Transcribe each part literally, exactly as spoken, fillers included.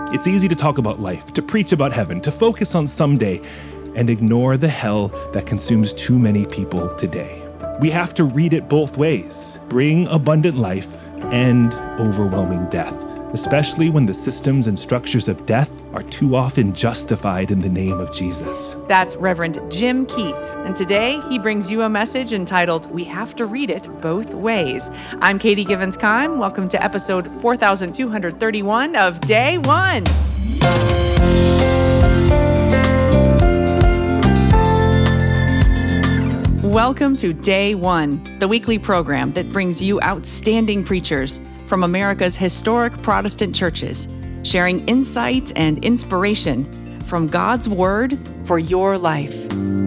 It's easy to talk about life, to preach about heaven, to focus on someday, and ignore the hell that consumes too many people today. We have to read it both ways: bring abundant life and overwhelming death, especially when the systems and structures of death are too often justified in the name of Jesus. That's Reverend Jim Keat, and today he brings you a message entitled, We Have to Read It Both Ways. I'm Katie Givens-Keim. Welcome to episode four thousand two hundred thirty-one of Day One. Welcome to Day One, the weekly program that brings you outstanding preachers from America's historic Protestant churches, sharing insight and inspiration from God's Word for your life.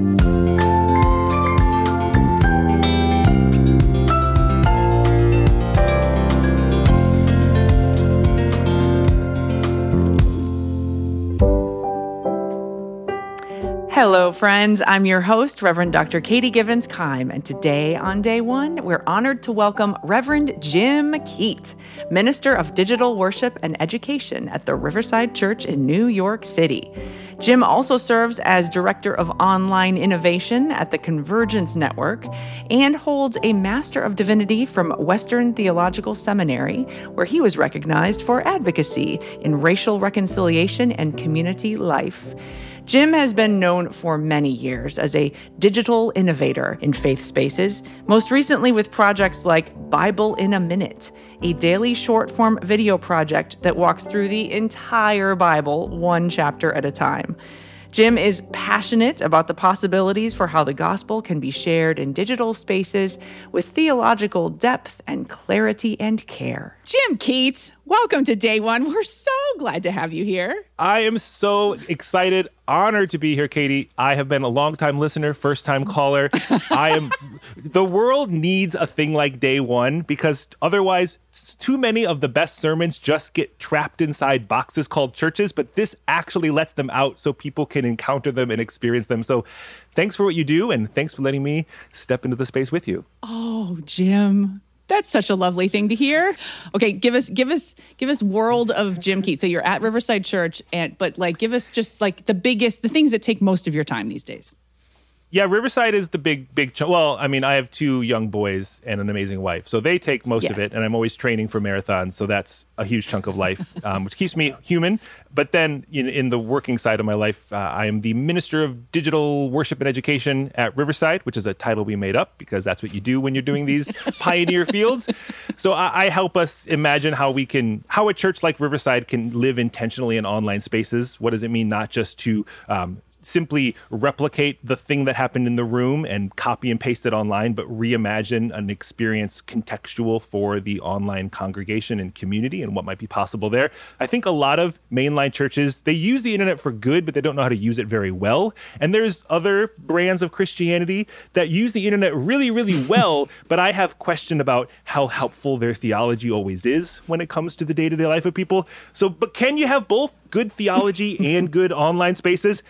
Hello, friends. I'm your host, Reverend Doctor Katie Givens-Keim, and today on Day One, we're honored to welcome Reverend Jim Keat, Minister of Digital Worship and Education at the Riverside Church in New York City. Jim also serves as Director of Online Innovation at the Convergence Network and holds a Master of Divinity from Western Theological Seminary, where he was recognized for advocacy in racial reconciliation and community life. Jim has been known for many years as a digital innovator in faith spaces, most recently with projects like Bible in a Minute, a daily short-form video project that walks through the entire Bible one chapter at a time. Jim is passionate about the possibilities for how the gospel can be shared in digital spaces with theological depth and clarity and care. Jim Keat, welcome to Day One. We're so glad to have you here. I am so excited, honored to be here, Katie. I have been a longtime listener, first-time caller. I am. The world needs a thing like Day One because otherwise, too many of the best sermons just get trapped inside boxes called churches, but this actually lets them out so people can encounter them and experience them. So thanks for what you do, and thanks for letting me step into the space with you. Oh, Jim. That's such a lovely thing to hear. Okay, give us, give us, give us world of Jim Keat. So you're at Riverside Church, and but like, give us just like the biggest, the things that take most of your time these days. Yeah, Riverside is the big, big, ch- well, I mean, I have two young boys and an amazing wife, so they take most yes. of it, and I'm always training for marathons, so that's a huge chunk of life, um, which keeps me human. But then in, in the working side of my life, uh, I am the Minister of Digital Worship and Education at Riverside, which is a title we made up because that's what you do when you're doing these pioneer fields. So I, I help us imagine how we can, how a church like Riverside can live intentionally in online spaces. What does it mean not just to um, simply replicate the thing that happened in the room and copy and paste it online, but reimagine an experience contextual for the online congregation and community and what might be possible there. I think a lot of mainline churches, they use the internet for good, but they don't know how to use it very well. And there's other brands of Christianity that use the internet really, really well, but I have question about how helpful their theology always is when it comes to the day-to-day life of people. So, but can you have both good theology and good online spaces?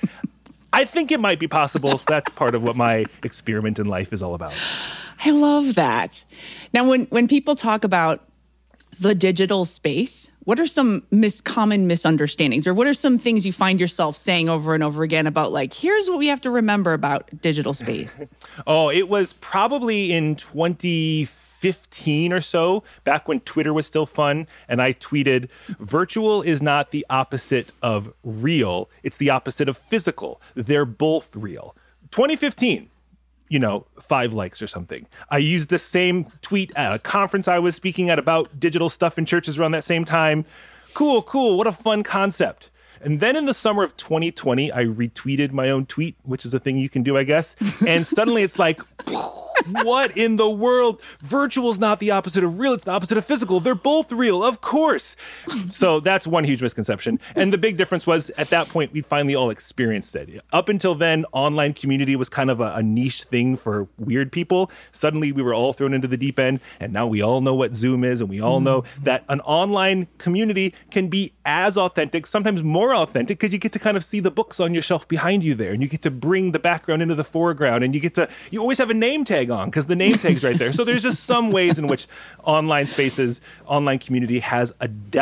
I think it might be possible. So that's part of what my experiment in life is all about. I love that. Now, when, when people talk about the digital space, what are some mis- common misunderstandings, or what are some things you find yourself saying over and over again about, like, here's what we have to remember about digital space? Oh, it was probably in twenty fifteen or so, back when Twitter was still fun, and I tweeted, virtual is not the opposite of real, it's the opposite of physical. They're both real. twenty fifteen, you know, five likes or something. I used the same tweet at a conference I was speaking at about digital stuff in churches around that same time. Cool, cool, what a fun concept. And then in the summer of twenty twenty, I retweeted my own tweet, which is a thing you can do, I guess. And suddenly it's like, what in the world? Virtual is not the opposite of real. It's the opposite of physical. They're both real, of course. So that's one huge misconception. And the big difference was at that point, we finally all experienced it. Up until then, online community was kind of a, a niche thing for weird people. Suddenly we were all thrown into the deep end. And now we all know what Zoom is. And we all know that an online community can be as authentic, sometimes more authentic, because you get to kind of see the books on your shelf behind you there. And you get to bring the background into the foreground. And you get to, you always have a name tag on because the name tag's right there. So there's just some ways in which online spaces, online community has a depth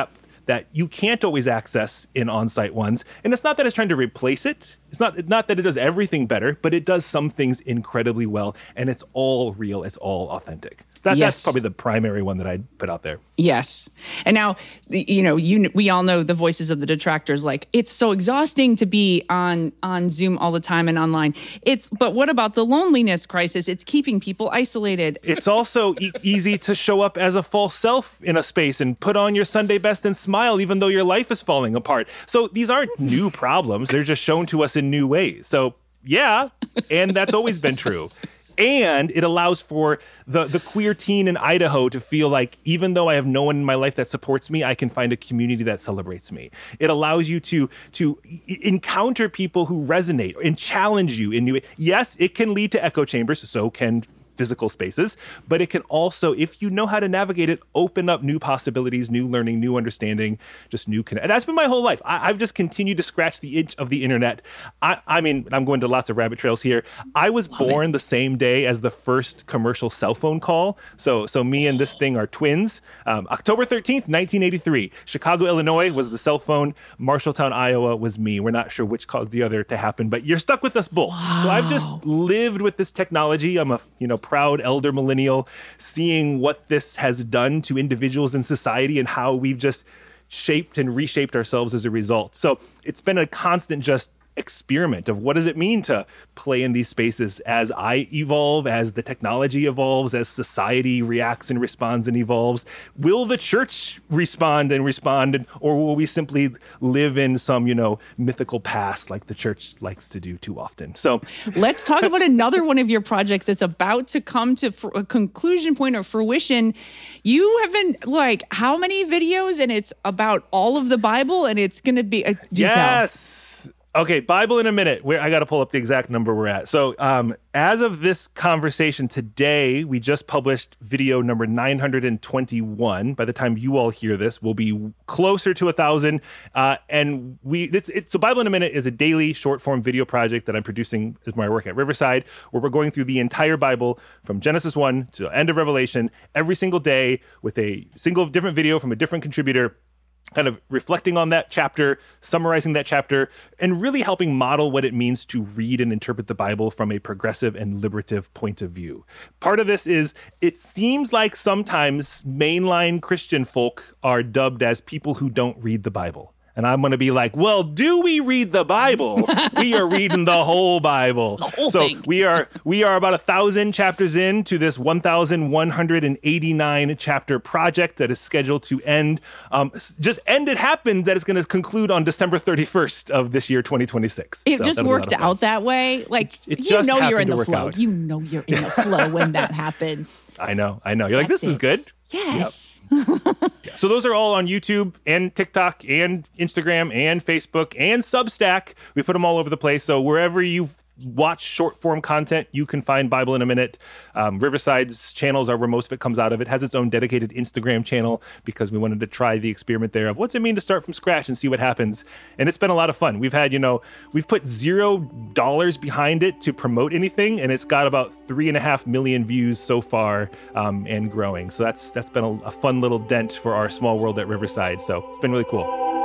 that you can't always access in on-site ones. And it's not that it's trying to replace it. It's not, not that it does everything better, but it does some things incredibly well. And it's all real. It's all authentic. That, yes. That's probably the primary one that I'd put out there. Yes. And now, you know, you we all know the voices of the detractors, like, it's so exhausting to be on, on Zoom all the time and online. It's, but what about the loneliness crisis? It's keeping people isolated. It's also e- easy to show up as a false self in a space and put on your Sunday best and smile, even though your life is falling apart. So these aren't new problems. They're just shown to us in new ways. So yeah, and that's always been true. And it allows for the, the queer teen in Idaho to feel like, even though I have no one in my life that supports me, I can find a community that celebrates me. It allows you to, to encounter people who resonate and challenge you in new ways. Yes, it can lead to echo chambers, so can physical spaces, but it can also, if you know how to navigate it, open up new possibilities, new learning, new understanding, just new connect. And that's been my whole life. I, I've just continued to scratch the itch of the internet. I, I mean, I'm going to lots of rabbit trails here. I was Love born it. the same day as the first commercial cell phone call. So, so me and this thing are twins. Um, October thirteenth, nineteen eighty-three. Chicago, Illinois was the cell phone. Marshalltown, Iowa was me. We're not sure which caused the other to happen, but you're stuck with us both. Wow. So I've just lived with this technology. I'm a, you know, proud elder millennial, seeing what this has done to individuals in society and how we've just shaped and reshaped ourselves as a result. So it's been a constant just experiment of what does it mean to play in these spaces as I evolve, as the technology evolves, as society reacts and responds and evolves. Will the church respond and respond, or will we simply live in some, you know, mythical past like the church likes to do too often? So let's talk about another one of your projects that's about to come to fr- a conclusion point or fruition. You have been like, how many videos? And it's about all of the Bible, and it's going to be a detail. Yes. Okay, Bible in a minute. Where I got to pull up the exact number we're at. So um, as of this conversation today, we just published video number nine hundred twenty-one. By the time you all hear this, we'll be closer to a thousand. Uh, and we, it's, it's, so Bible in a Minute is a daily short form video project that I'm producing as my work at Riverside, where we're going through the entire Bible from Genesis one to the end of Revelation every single day with a single different video from a different contributor, kind of reflecting on that chapter, summarizing that chapter, and really helping model what it means to read and interpret the Bible from a progressive and liberative point of view. Part of this is, it seems like sometimes mainline Christian folk are dubbed as people who don't read the Bible. And I'm going to be like, well, do we read the Bible? We are reading the whole Bible. The whole so thing. we are we are about a thousand chapters into this one thousand one hundred eighty-nine chapter project that is scheduled to end. Um, just end. It happened that it's going to conclude on December thirty-first of this year, twenty twenty-six. It so just worked out that way. Like, it, it you just know you're in the flow. Out. You know you're in the flow when that happens. I know. I know. You're That's like, this it. is good. Yes. Yep. So those are all on YouTube and TikTok and Instagram and Facebook and Substack. We put them all over the place. So wherever you watch short form content, you can find Bible in a Minute. Um, Riverside's channels are where most of it comes out of. It has its own dedicated Instagram channel because we wanted to try the experiment there of what's it mean to start from scratch and see what happens. And it's been a lot of fun. We've had, you know, we've put zero dollars behind it to promote anything, and it's got about three and a half million views so far, um, and growing. So that's that's been a, a fun little dent for our small world at Riverside. So it's been really cool.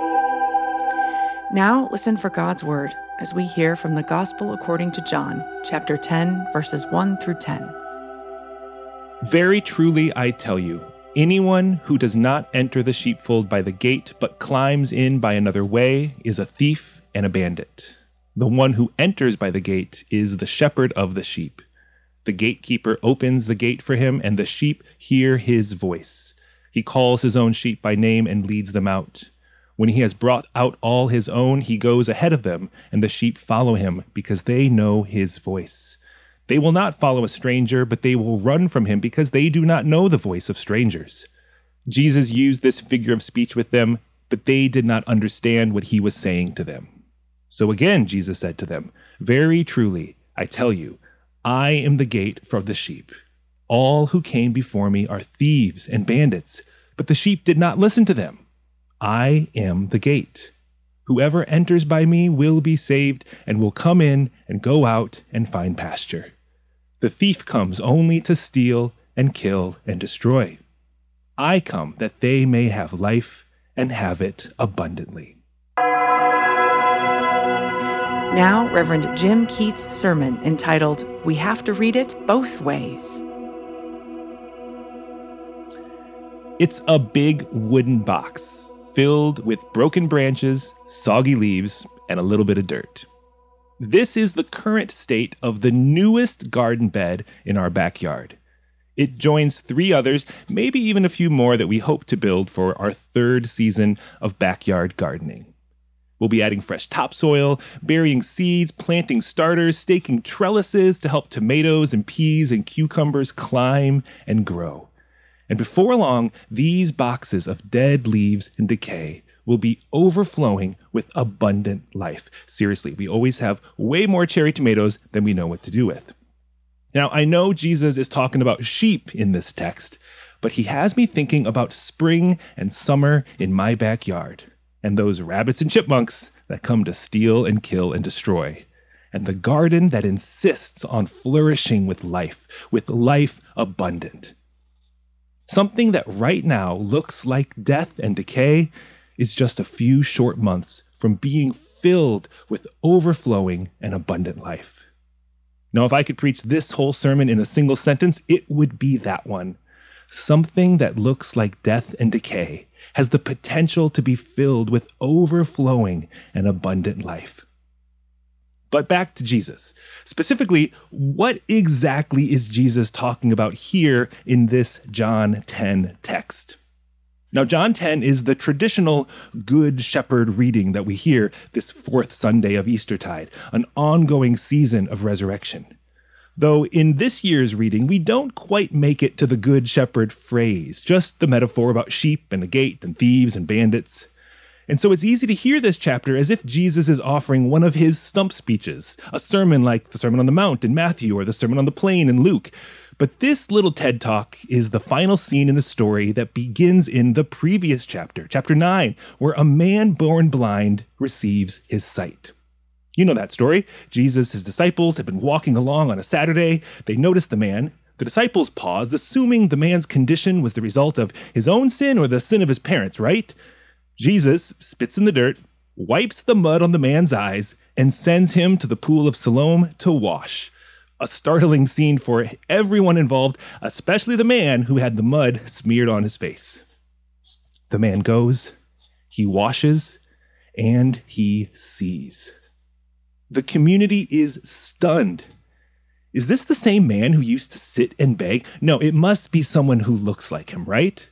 Now listen for God's word as we hear from the Gospel according to John, chapter ten, verses one through ten. Very truly I tell you, anyone who does not enter the sheepfold by the gate, but climbs in by another way, is a thief and a bandit. The one who enters by the gate is the shepherd of the sheep. The gatekeeper opens the gate for him, and the sheep hear his voice. He calls his own sheep by name and leads them out. When he has brought out all his own, he goes ahead of them, and the sheep follow him because they know his voice. They will not follow a stranger, but they will run from him because they do not know the voice of strangers. Jesus used this figure of speech with them, but they did not understand what he was saying to them. So again, Jesus said to them, very truly, I tell you, I am the gate for the sheep. All who came before me are thieves and bandits, but the sheep did not listen to them. I am the gate. Whoever enters by me will be saved and will come in and go out and find pasture. The thief comes only to steal and kill and destroy. I come that they may have life and have it abundantly. Now, Reverend Jim Keats' sermon entitled, We Have to Read It Both Ways. It's a big wooden box filled with broken branches, soggy leaves, and a little bit of dirt. This is the current state of the newest garden bed in our backyard. It joins three others, maybe even a few more that we hope to build for our third season of backyard gardening. We'll be adding fresh topsoil, burying seeds, planting starters, staking trellises to help tomatoes and peas and cucumbers climb and grow. And before long, these boxes of dead leaves and decay will be overflowing with abundant life. Seriously, we always have way more cherry tomatoes than we know what to do with. Now, I know Jesus is talking about sheep in this text, but he has me thinking about spring and summer in my backyard, and those rabbits and chipmunks that come to steal and kill and destroy, and the garden that insists on flourishing with life, with life abundant. Something that right now looks like death and decay is just a few short months from being filled with overflowing and abundant life. Now, if I could preach this whole sermon in a single sentence, it would be that one. Something that looks like death and decay has the potential to be filled with overflowing and abundant life. But back to Jesus. Specifically, what exactly is Jesus talking about here in this John ten text? Now, John ten is the traditional Good Shepherd reading that we hear this fourth Sunday of Eastertide, an ongoing season of resurrection. Though in this year's reading, we don't quite make it to the Good Shepherd phrase, just the metaphor about sheep and a gate and thieves and bandits. And so it's easy to hear this chapter as if Jesus is offering one of his stump speeches, a sermon like the Sermon on the Mount in Matthew or the Sermon on the Plain in Luke. But this little TED Talk is the final scene in the story that begins in the previous chapter, chapter nine, where a man born blind receives his sight. You know that story. Jesus, his disciples, had been walking along on a Saturday. They noticed the man. The disciples paused, assuming the man's condition was the result of his own sin or the sin of his parents, right? Jesus spits in the dirt, wipes the mud on the man's eyes, and sends him to the pool of Siloam to wash. A startling scene for everyone involved, especially the man who had the mud smeared on his face. The man goes, he washes, and he sees. The community is stunned. Is this the same man who used to sit and beg? No, it must be someone who looks like him, right?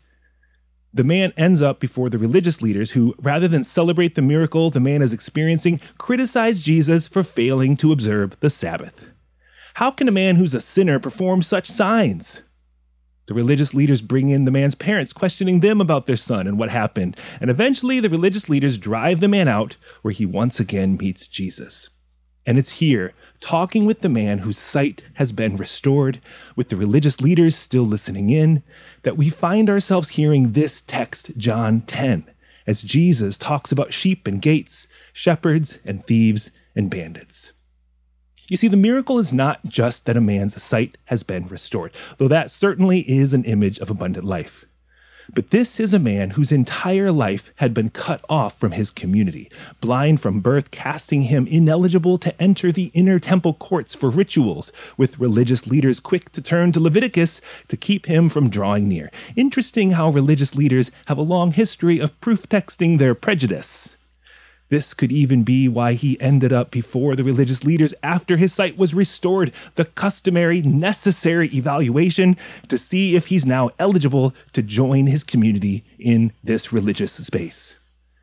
The man ends up before the religious leaders who, rather than celebrate the miracle the man is experiencing, criticize Jesus for failing to observe the Sabbath. How can a man who's a sinner perform such signs? The religious leaders bring in the man's parents, questioning them about their son and what happened. And eventually the religious leaders drive the man out, where he once again meets Jesus. And it's here, talking with the man whose sight has been restored, with the religious leaders still listening in, that we find ourselves hearing this text, John ten, as Jesus talks about sheep and gates, shepherds and thieves and bandits. You see, the miracle is not just that a man's sight has been restored, though that certainly is an image of abundant life. But this is a man whose entire life had been cut off from his community, blind from birth, casting him ineligible to enter the inner temple courts for rituals, with religious leaders quick to turn to Leviticus to keep him from drawing near. Interesting how religious leaders have a long history of proof texting their prejudice. This could even be why he ended up before the religious leaders after his sight was restored, the customary, necessary evaluation to see if he's now eligible to join his community in this religious space.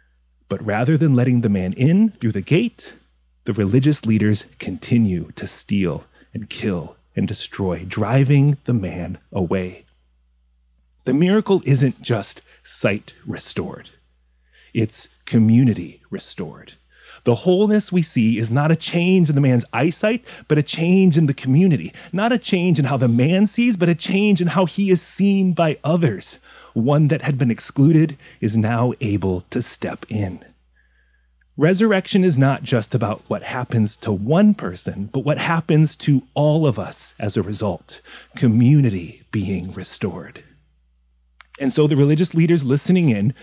But rather than letting the man in through the gate, the religious leaders continue to steal and kill and destroy, driving the man away. The miracle isn't just sight restored. It's community restored. The wholeness we see is not a change in the man's eyesight, but a change in the community. Not a change in how the man sees, but a change in how he is seen by others. One that had been excluded is now able to step in. Resurrection is not just about what happens to one person, but what happens to all of us as a result. Community being restored. And so the religious leaders listening in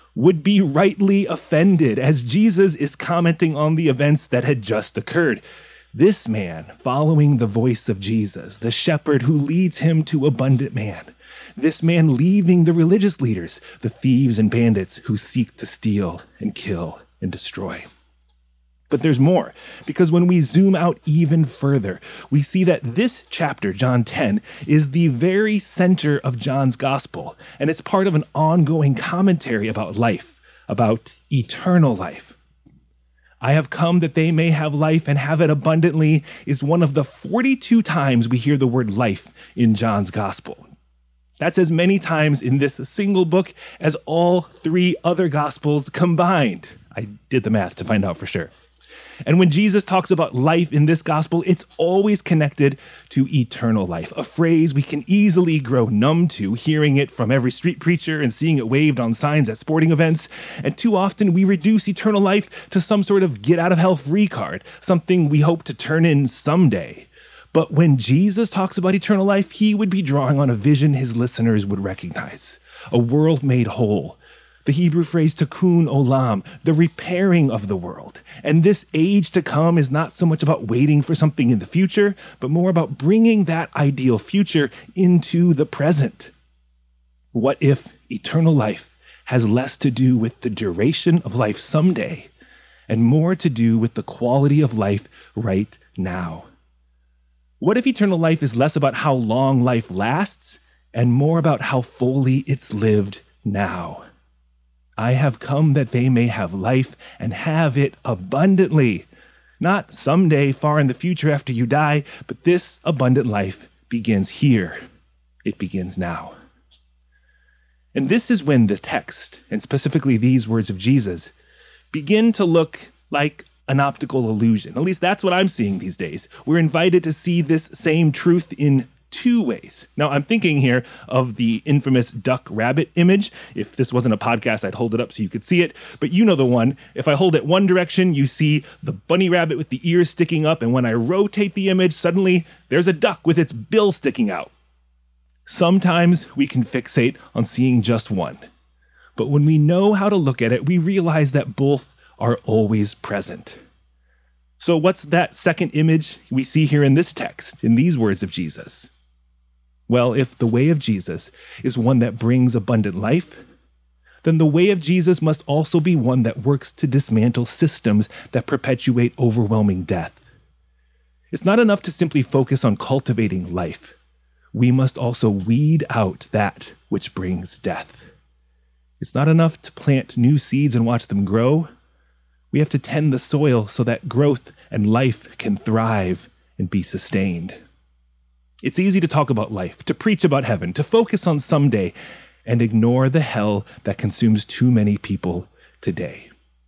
would be rightly offended as Jesus is commenting on the events that had just occurred. This man, following the voice of Jesus, the shepherd who leads him to abundant man. This man leaving the religious leaders, the thieves and bandits who seek to steal and kill and destroy. But there's more, because when we zoom out even further, we see that this chapter, John ten, is the very center of John's gospel, and it's part of an ongoing commentary about life, about eternal life. I have come that they may have life and have it abundantly is one of the forty-two times we hear the word life in John's gospel. That's as many times in this single book as all three other gospels combined. I did the math to find out for sure. And when Jesus talks about life in this gospel, it's always connected to eternal life, a phrase we can easily grow numb to, hearing it from every street preacher and seeing it waved on signs at sporting events. And too often we reduce eternal life to some sort of get-out-of-hell-free card, something we hope to turn in someday. But when Jesus talks about eternal life, he would be drawing on a vision his listeners would recognize, a world made whole. The Hebrew phrase tikkun olam, the repairing of the world. And this age to come is not so much about waiting for something in the future, but more about bringing that ideal future into the present. What if eternal life has less to do with the duration of life someday and more to do with the quality of life right now? What if eternal life is less about how long life lasts and more about how fully it's lived now? I have come that they may have life and have it abundantly. Not someday far in the future after you die, but this abundant life begins here. It begins now. And this is when the text, and specifically these words of Jesus, begin to look like an optical illusion. At least that's what I'm seeing these days. We're invited to see this same truth in two ways. Now, I'm thinking here of the infamous duck rabbit image. If this wasn't a podcast, I'd hold it up so you could see it. But you know the one. If I hold it one direction, you see the bunny rabbit with the ears sticking up. And when I rotate the image, suddenly there's a duck with its bill sticking out. Sometimes we can fixate on seeing just one. But when we know how to look at it, we realize that both are always present. So what's that second image we see here in this text, in these words of Jesus? Well, if the way of Jesus is one that brings abundant life, then the way of Jesus must also be one that works to dismantle systems that perpetuate overwhelming death. It's not enough to simply focus on cultivating life. We must also weed out that which brings death. It's not enough to plant new seeds and watch them grow. We have to tend the soil so that growth and life can thrive and be sustained. It's easy to talk about life, to preach about heaven, to focus on someday, and ignore the hell that consumes too many people today.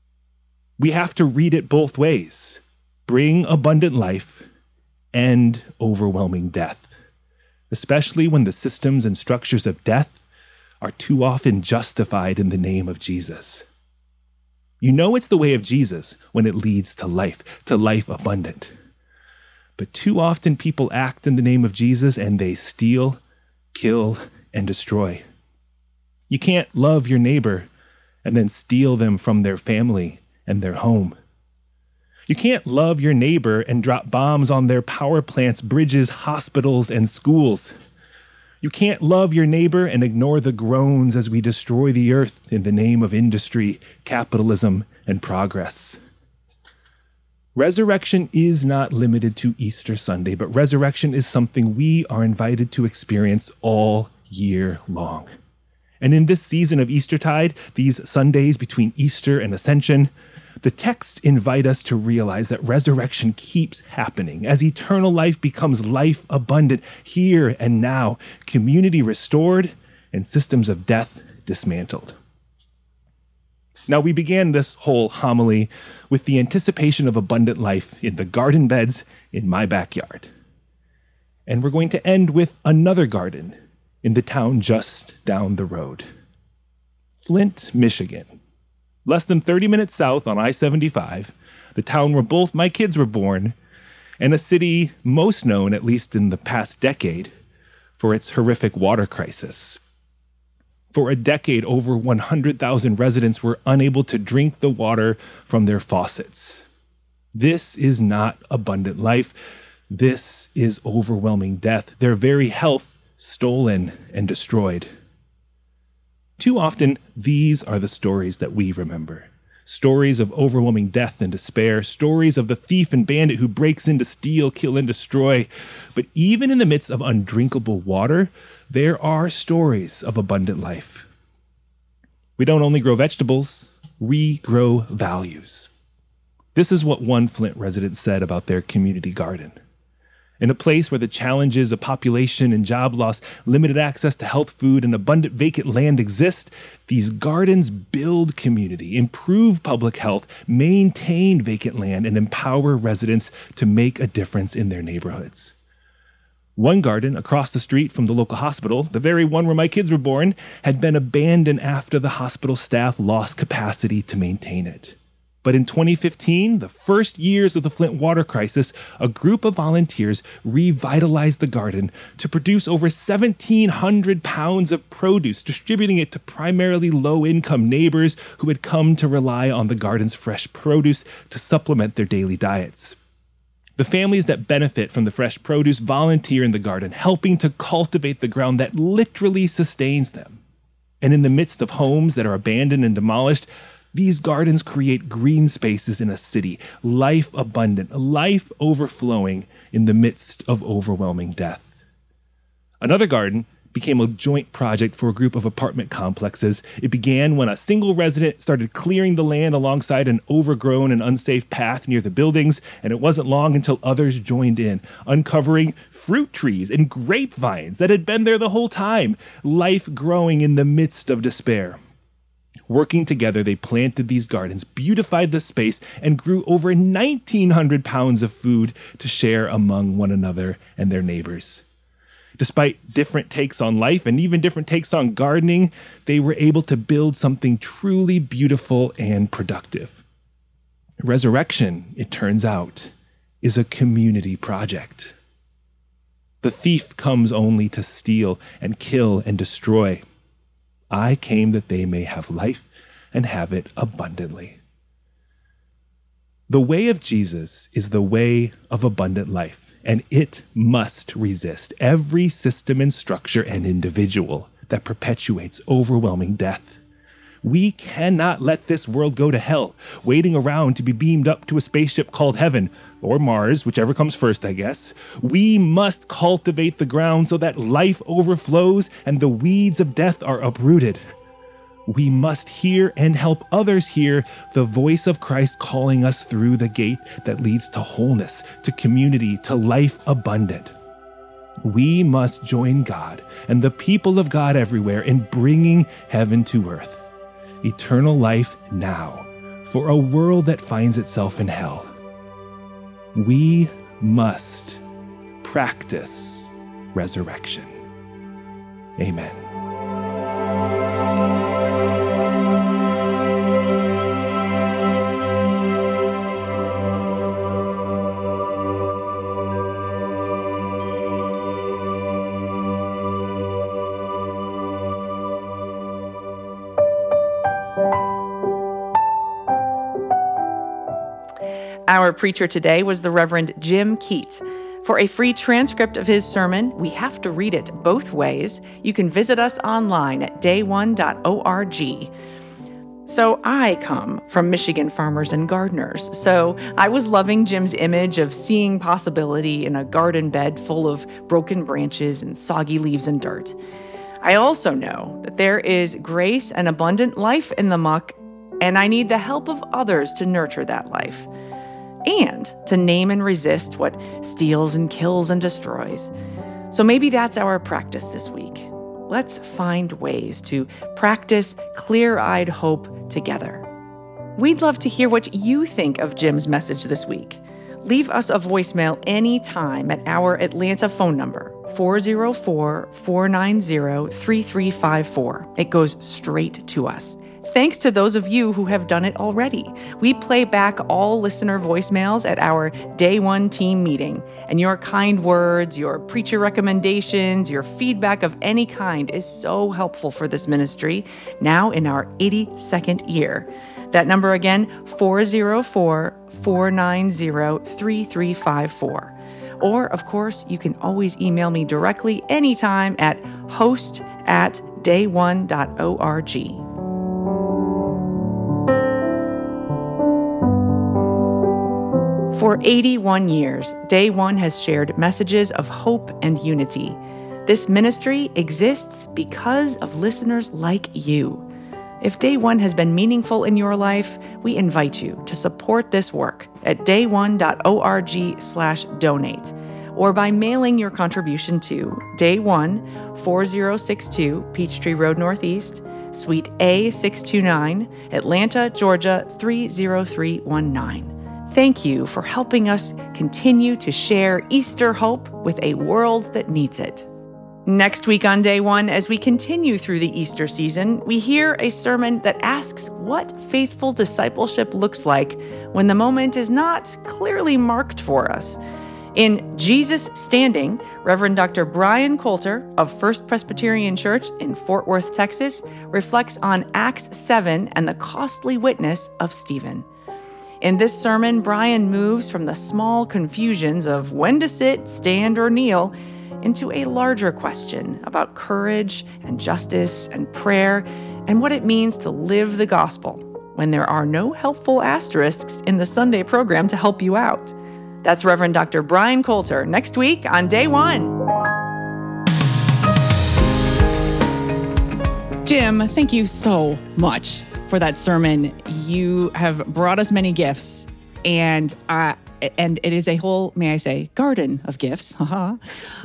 We have to read it both ways. Bring abundant life and overwhelming death, especially when the systems and structures of death are too often justified in the name of Jesus. You know it's the way of Jesus when it leads to life, to life abundant. But too often people act in the name of Jesus and they steal, kill, and destroy. You can't love your neighbor and then steal them from their family and their home. You can't love your neighbor and drop bombs on their power plants, bridges, hospitals, and schools. You can't love your neighbor and ignore the groans as we destroy the earth in the name of industry, capitalism, and progress. Resurrection is not limited to Easter Sunday, but resurrection is something we are invited to experience all year long. And in this season of Eastertide, these Sundays between Easter and Ascension, the texts invite us to realize that resurrection keeps happening as eternal life becomes life abundant here and now, community restored, and systems of death dismantled. Now, we began this whole homily with the anticipation of abundant life in the garden beds in my backyard. And we're going to end with another garden in the town just down the road. Flint, Michigan. Less than thirty minutes south on I seventy-five, the town where both my kids were born, and a city most known, at least in the past decade, for its horrific water crisis. For a decade, over one hundred thousand residents were unable to drink the water from their faucets. This is not abundant life. This is overwhelming death, their very health stolen and destroyed. Too often, these are the stories that we remember. Stories of overwhelming death and despair, stories of the thief and bandit who breaks in to steal, kill, and destroy. But even in the midst of undrinkable water, there are stories of abundant life. We don't only grow vegetables, we grow values. This is what one Flint resident said about their community garden. In a place where the challenges of population and job loss, limited access to health food, and abundant vacant land exist, these gardens build community, improve public health, maintain vacant land, and empower residents to make a difference in their neighborhoods. One garden across the street from the local hospital, the very one where my kids were born, had been abandoned after the hospital staff lost capacity to maintain it. But in twenty fifteen, the first years of the Flint water crisis, a group of volunteers revitalized the garden to produce over seventeen hundred pounds of produce, distributing it to primarily low-income neighbors who had come to rely on the garden's fresh produce to supplement their daily diets. The families that benefit from the fresh produce volunteer in the garden, helping to cultivate the ground that literally sustains them. And in the midst of homes that are abandoned and demolished, these gardens create green spaces in a city, life abundant, life overflowing in the midst of overwhelming death. Another garden became a joint project for a group of apartment complexes. It began when a single resident started clearing the land alongside an overgrown and unsafe path near the buildings, and it wasn't long until others joined in, uncovering fruit trees and grapevines that had been there the whole time, life growing in the midst of despair. Working together, they planted these gardens, beautified the space, and grew over nineteen hundred pounds of food to share among one another and their neighbors. Despite different takes on life and even different takes on gardening, they were able to build something truly beautiful and productive. Resurrection, it turns out, is a community project. The thief comes only to steal and kill and destroy. I came that they may have life and have it abundantly. The way of Jesus is the way of abundant life, and it must resist every system and structure and individual that perpetuates overwhelming death. We cannot let this world go to hell, waiting around to be beamed up to a spaceship called heaven, or Mars, whichever comes first, I guess. We must cultivate the ground so that life overflows and the weeds of death are uprooted. We must hear and help others hear the voice of Christ calling us through the gate that leads to wholeness, to community, to life abundant. We must join God and the people of God everywhere in bringing heaven to earth, eternal life now, for a world that finds itself in hell. We must practice resurrection. Amen. Our preacher today was the Reverend Jim Keat. For a free transcript of his sermon, we have to read it both ways. You can visit us online at day one dot org. So I come from Michigan farmers and gardeners, so I was loving Jim's image of seeing possibility in a garden bed full of broken branches and soggy leaves and dirt. I also know that there is grace and abundant life in the muck, and I need the help of others to nurture that life, and to name and resist what steals and kills and destroys. So maybe that's our practice this week. Let's find ways to practice clear-eyed hope together. We'd love to hear what you think of Jim's message this week. Leave us a voicemail anytime at our Atlanta phone number, four oh four, four nine zero, three three five four. It goes straight to us. Thanks to those of you who have done it already. We play back all listener voicemails at our Day One team meeting, and your kind words, your preacher recommendations, your feedback of any kind is so helpful for this ministry, now in our eighty-second year. That number again, four oh four, four nine oh, three three five four. Or, of course, you can always email me directly anytime at host at day one dot org. For eighty-one years, Day One has shared messages of hope and unity. This ministry exists because of listeners like you. If Day One has been meaningful in your life, we invite you to support this work at day one dot org slash donate, or by mailing your contribution to Day One, four oh six two Peachtree Road Northeast, Suite A six two nine, Atlanta, Georgia three oh three one nine. Thank you for helping us continue to share Easter hope with a world that needs it. Next week on Day One, as we continue through the Easter season, we hear a sermon that asks what faithful discipleship looks like when the moment is not clearly marked for us. In Jesus Standing, Reverend Doctor Brian Coulter of First Presbyterian Church in Fort Worth, Texas, reflects on Acts seven and the costly witness of Stephen. In this sermon, Brian moves from the small confusions of when to sit, stand, or kneel into a larger question about courage and justice and prayer and what it means to live the gospel when there are no helpful asterisks in the Sunday program to help you out. That's Reverend Doctor Brian Coulter next week on Day One. Jim, thank you so much for that sermon. You have brought us many gifts, and uh, and it is a whole, may I say, garden of gifts. um,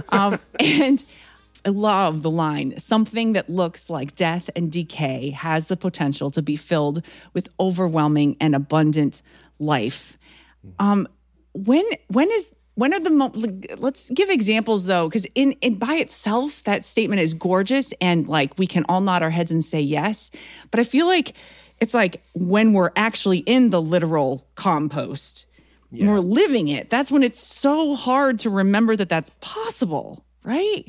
and I love the line, something that looks like death and decay has the potential to be filled with overwhelming and abundant life. Um, when when is when are the mo- let's give examples though, because in, in by itself that statement is gorgeous and like we can all nod our heads and say yes, but I feel like it's like when we're actually in the literal compost, yeah. and we're living it, that's when it's so hard to remember that that's possible, right?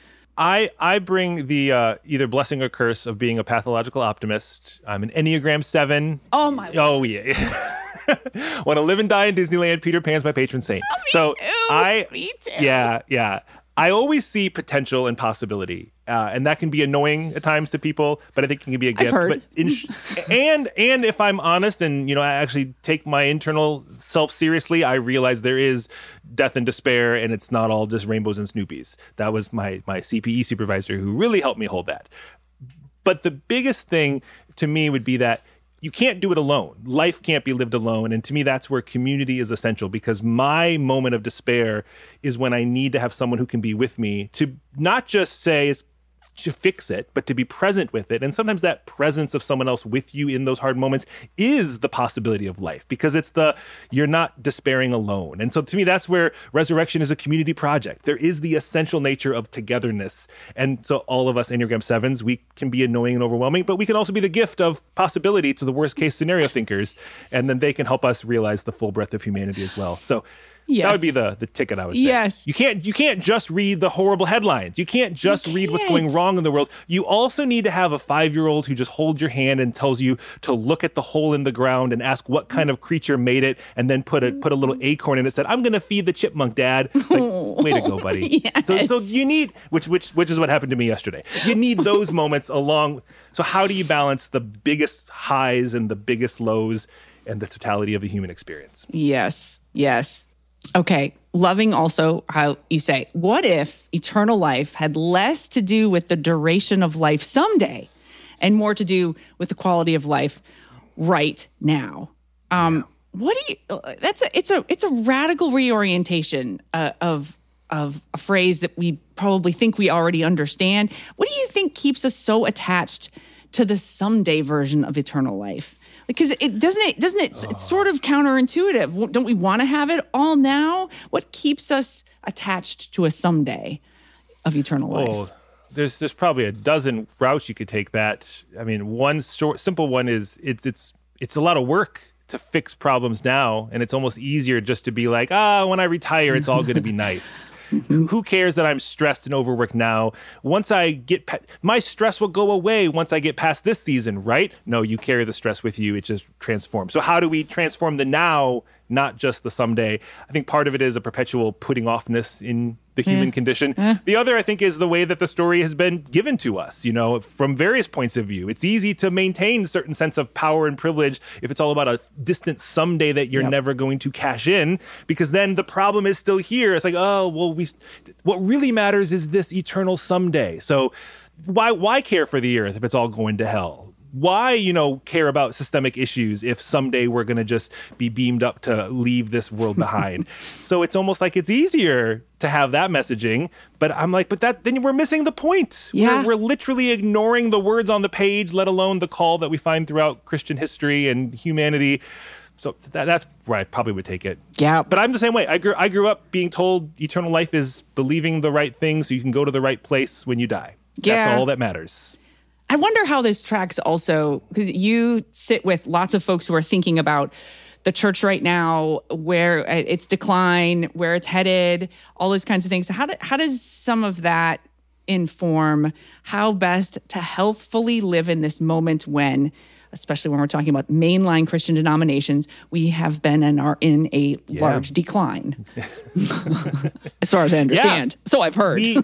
I I bring the uh, either blessing or curse of being a pathological optimist. I'm an Enneagram seven. Oh my! Oh yeah. Want to live and die in Disneyland. Peter Pan's my patron saint. Oh, me so too. I me too. Yeah, yeah. I always see potential and possibility, uh, and that can be annoying at times to people, but I think it can be a gift. I've heard. But in sh- and and if I'm honest, and you know, I actually take my internal self seriously, I realize there is death and despair, and it's not all just rainbows and Snoopies. That was my my C P E supervisor who really helped me hold that. But the biggest thing to me would be that you can't do it alone. Life can't be lived alone. And to me, that's where community is essential, because my moment of despair is when I need to have someone who can be with me to not just say it's to fix it, but to be present with it. And sometimes that presence of someone else with you in those hard moments is the possibility of life, because it's the, you're not despairing alone. And so to me, that's where resurrection is a community project. There is the essential nature of togetherness. And so all of us Enneagram sevens, we can be annoying and overwhelming, but we can also be the gift of possibility to the worst case scenario thinkers. And then they can help us realize the full breadth of humanity as well. So yes. That would be the the ticket, I would say. Yes. You can't you can't just read the horrible headlines. You can't just you read can't. what's going wrong in the world. You also need to have a five-year-old who just holds your hand and tells you to look at the hole in the ground and ask what kind of creature made it, and then put a put a little acorn in it, said, "I'm going to feed the chipmunk, Dad." Like, way to go, buddy. Yes. So, so you need, which which which is what happened to me yesterday. You need those moments along. So how do you balance the biggest highs and the biggest lows and the totality of the human experience? Yes. Yes. Okay, loving also how you say, what if eternal life had less to do with the duration of life someday and more to do with the quality of life right now? Um, yeah. What do you, that's a, it's a, it's a radical reorientation uh, of, of a phrase that we probably think we already understand. What do you think keeps us so attached to the someday version of eternal life? Because it doesn't it doesn't it, it's, it's sort of counterintuitive. Don't we want to have it all now? What keeps us attached to a someday of eternal life? Oh, there's there's probably a dozen routes you could take that. I mean, one short, simple one is it's it's it's a lot of work to fix problems now, and it's almost easier just to be like, ah, when I retire, it's all going to be nice. Who cares that I'm stressed and overworked now? Once I get, pa- my stress will go away once I get past this season, right? No, you carry the stress with you. It just transforms. So how do we transform the now, not just the someday? I think part of it is a perpetual putting offness in the human mm. condition. Mm. The other, I think, is the way that the story has been given to us, you know, from various points of view. It's easy to maintain a certain sense of power and privilege if it's all about a distant someday that you're yep. never going to cash in, because then the problem is still here. It's like, oh, well, we. what really matters is this eternal someday. So why why care for the earth if it's all going to hell? Why, you know, care about systemic issues if someday we're going to just be beamed up to leave this world behind? So it's almost like it's easier to have that messaging. But I'm like, but that then we're missing the point. Yeah. We're, we're literally ignoring the words on the page, let alone the call that we find throughout Christian history and humanity. So that, that's where I probably would take it. Yeah. But I'm the same way. I grew, I grew up being told eternal life is believing the right thing so you can go to the right place when you die. Yeah. That's all that matters. I wonder how this tracks also, because you sit with lots of folks who are thinking about the church right now, where its decline, where it's headed, all those kinds of things. How do, how does some of that inform how best to healthfully live in this moment when, especially when we're talking about mainline Christian denominations, we have been and are in a yeah. large decline, as far as I understand. Yeah. So I've heard. We,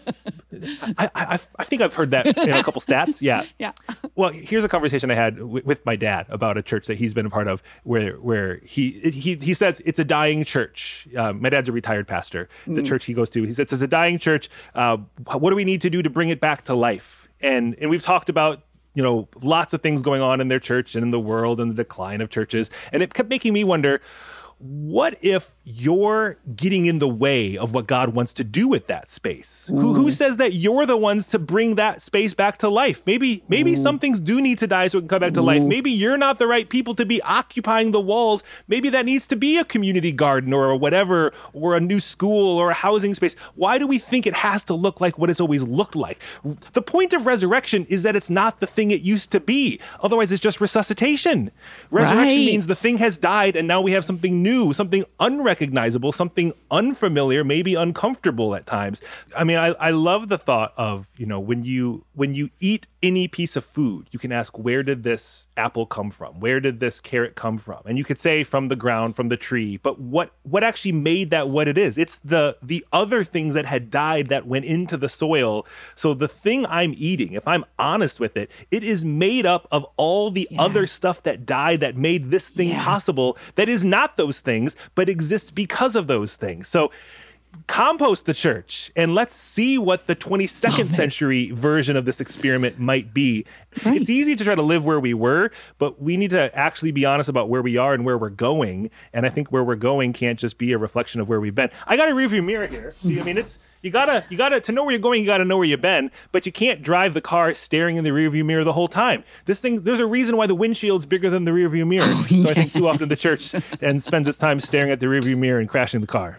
I, I, I think I've heard that in a couple stats. Yeah. Yeah. Well, here's a conversation I had w- with my dad about a church that he's been a part of, where where he he he says it's a dying church. Um, my dad's a retired pastor. The mm. church he goes to, he says it's a dying church. Uh, what do we need to do to bring it back to life? And and we've talked about, you know, lots of things going on in their church and in the world and the decline of churches. And it kept making me wonder, what if you're getting in the way of what God wants to do with that space? Who, who says that you're the ones to bring that space back to life? Maybe maybe Ooh. some things do need to die so it can come back to Ooh. life. Maybe you're not the right people to be occupying the walls. Maybe that needs to be a community garden or whatever, or a new school or a housing space. Why do we think it has to look like what it's always looked like? The point of resurrection is that it's not the thing it used to be. Otherwise, it's just resuscitation. Resurrection right. means the thing has died and now we have something new. Something unrecognizable, something unfamiliar, maybe uncomfortable at times. I mean, I, I love the thought of, you know, when you when you eat any piece of food, you can ask, where did this apple come from? Where did this carrot come from? And you could say from the ground, from the tree, but what what actually made that what it is? It's the the other things that had died that went into the soil. So the thing I'm eating, if I'm honest with it, it is made up of all the yeah. other stuff that died that made this thing yeah. possible, that is not those things, but exists because of those things. So compost the church and let's see what the twenty-second century version of this experiment might be. Right. It's easy to try to live where we were, but we need to actually be honest about where we are and where we're going. And I think where we're going can't just be a reflection of where we've been. I got a rearview mirror here. See, I mean, it's you gotta you gotta to know where you're going. You gotta know where you've been, but you can't drive the car staring in the rearview mirror the whole time. This thing, there's a reason why the windshield's bigger than the rearview mirror. Oh, yes. So I think too often the church and spends its time staring at the rearview mirror and crashing the car.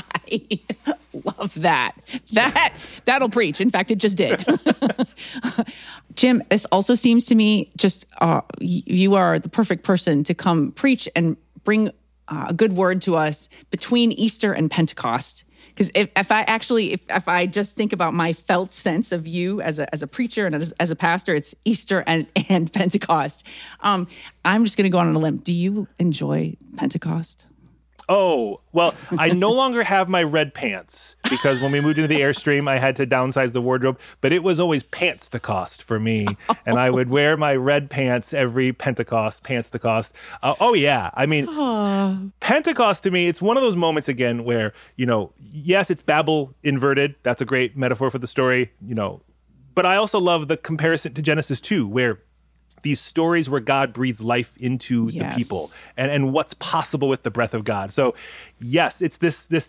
I love that. That that'll preach. In fact, it just did. Jim, this also seems to me just uh, you are the perfect person to come preach and bring uh, a good word to us between Easter and Pentecost. Because if, if I actually, if, if I just think about my felt sense of you as a as a preacher and as, as a pastor, it's Easter and, and Pentecost. Um, I'm just going to go on a limb. Do you enjoy Pentecost? Oh, well, I no longer have my red pants because when we moved into the Airstream, I had to downsize the wardrobe, but it was always pants to cost for me. And I would wear my red pants every Pentecost, pants to cost. Uh, oh, yeah. I mean, Aww. Pentecost to me, it's one of those moments again where, you know, yes, it's Babel inverted. That's a great metaphor for the story, you know, but I also love the comparison to Genesis two, where these stories where God breathes life into yes. the people and, and what's possible with the breath of God. So yes, it's this, this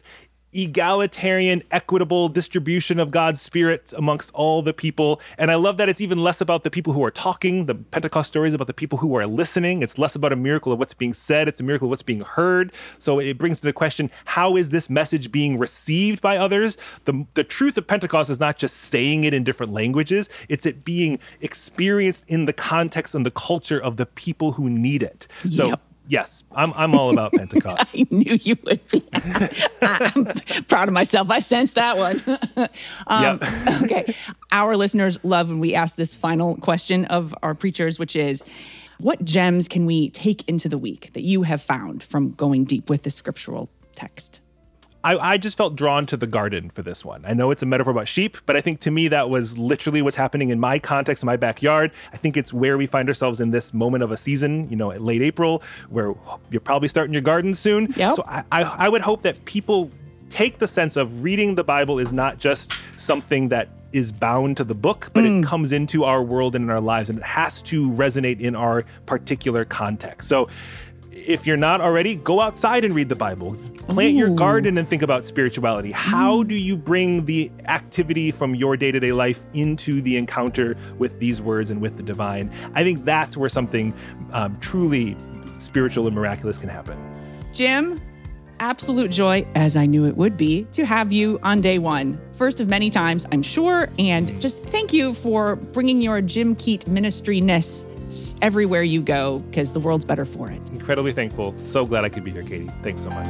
egalitarian, equitable distribution of God's Spirit amongst all the people. And I love that it's even less about the people who are talking. The Pentecost story is about the people who are listening. It's less about a miracle of what's being said. It's a miracle of what's being heard. So it brings to the question, how is this message being received by others? The, the truth of Pentecost is not just saying it in different languages. It's it being experienced in the context and the culture of the people who need it. So Yep. yes, I'm I'm all about Pentecost. I knew you would be. I'm proud of myself. I sensed that one. um, Yep. Okay. Our listeners love when we ask this final question of our preachers, which is, what gems can we take into the week that you have found from going deep with the scriptural text? I, I just felt drawn to the garden for this one. I know it's a metaphor about sheep, but I think to me that was literally what's happening in my context, in my backyard. I think it's where we find ourselves in this moment of a season, you know, at late April, where you're probably starting your garden soon. Yep. So I, I, I would hope that people take the sense of reading the Bible is not just something that is bound to the book, but mm. it comes into our world and in our lives, and it has to resonate in our particular context. So if you're not already, go outside and read the Bible. Plant Ooh. your garden and think about spirituality. How do you bring the activity from your day-to-day life into the encounter with these words and with the divine? I think that's where something um, truly spiritual and miraculous can happen. Jim, absolute joy, as I knew it would be, to have you on day one. First of many times, I'm sure. And just thank you for bringing your Jim Keat ministry-ness everywhere you go, because the world's better for it. Incredibly thankful. So glad I could be here, Katie. Thanks so much.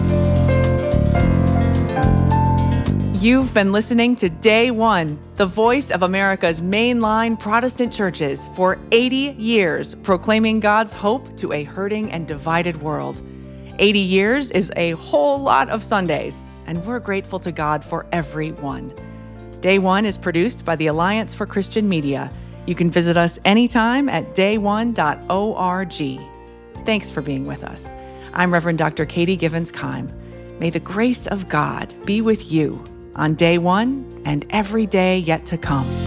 You've been listening to Day One, the voice of America's mainline Protestant churches for eighty years, proclaiming God's hope to a hurting and divided world. eighty years is a whole lot of Sundays, and we're grateful to God for every one. Day One is produced by the Alliance for Christian Media. You can visit us anytime at day one dot org. Thanks for being with us. I'm Reverend Doctor Katie Givens-Keim. May the grace of God be with you on day one and every day yet to come.